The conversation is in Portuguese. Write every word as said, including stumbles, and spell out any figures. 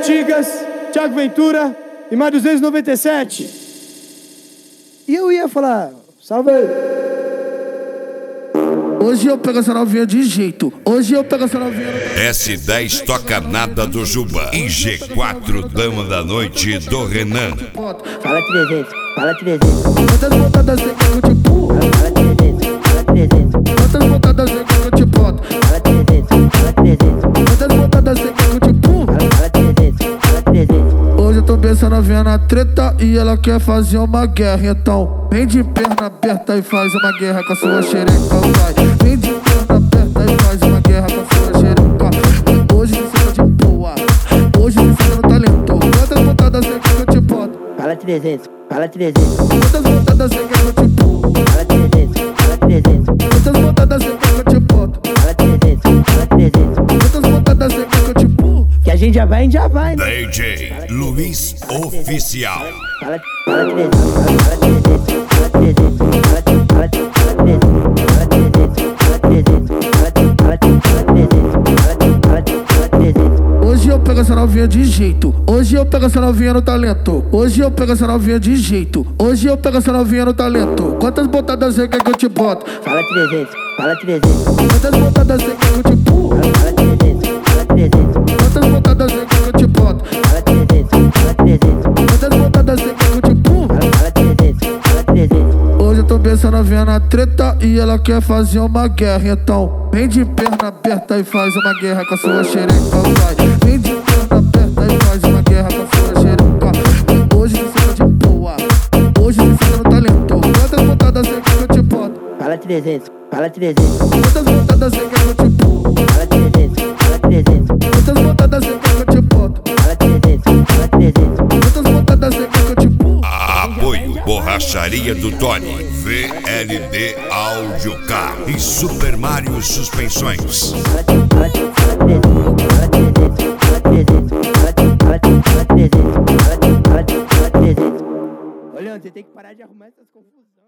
Artigas, Thiago Ventura e mais duzentos e noventa e sete. E eu ia falar, salve aí. Hoje eu pego essa novinha de jeito. Hoje eu pego essa novinha. S dez toca nada do Juba. E G quatro Dama da Noite do Renan. Fala trezentos, fala trezentos. Quantas pontadas você quer que eu te pulo? Fala trezentos, fala trezentos. Quantas pontadas você quer que eu te boto? Fala trezentos, fala trezentos. Quantas pontadas você quer que eu te pulo? Fala trezentos, fala trezentos. Hoje eu tô pensando a novinha na treta e ela quer fazer uma guerra. Então vem de perna aberta e faz uma guerra com a sua xereca, vai. Vem de perna aberta e faz uma guerra com a sua xereca. Hoje você tá de boa, hoje você tá no talento. Quantas pontadas você quer que eu te boto? Fala trezentos, fala trezentos. Quantas pontadas você quer que eu te pulo? Fala trezentos, fala trezentos. Quantas pontadas você quer que eu te boto? Fala trezentos, fala trezentos. Quantas pontadas você quer que eu te pulo? Que a gente já vai, a gente já vai, né? D J Luiz Oficial. Fala, fala trezentos, fala trezentos, fala trezentos, fala trezentos, fala trezentos, fala trezentos, fala trezentos, fala trezentos, fala trezentos, fala trezentos. Hoje eu pego essa novinha de jeito. Hoje eu pego essa novinha no talento. Hoje eu pego essa novinha de jeito. Hoje eu pego essa novinha no talento. Quantas botadas você quer que eu te boto? Fala trezentos, fala trezentos. Quantas botadas você quer que eu te pulo? Fala trezentos, fala trezentos. Quantas botadas você quer que eu te boto? Fala trezentos, fala trezentos. Quantas botadas você quer que eu te pulo? Fala trezentos, fala trezentos. Hoje eu tô pensando a novinha na treta e ela quer fazer uma guerra. Então vem de perna aberta e faz uma guerra com a sua xereca, vai. Vem de perna aberta e faz uma guerra com a sua xereca. Hoje você tá de boa, hoje você tá no talento. Quantas botadas você quer que eu te boto? Fala trezentos, fala trezentos. Quantas botadas você quer que eu te pulo? Fala trezentos, fala trezentos. Quantas botadas você quer que eu te boto? Fala trezentos, fala trezentos. Quantas botadas você quer que eu te pulo? Apoio Borracharia do Tony, V L B Áudio K e Super Mario Suspensões. Fala trezentos, fala trezentos, fala trezentos, fala trezentos, fala trezentos, fala trezentos, fala trezentos, fala trezentos. Olha, você tem que parar de arrumar essas confusões.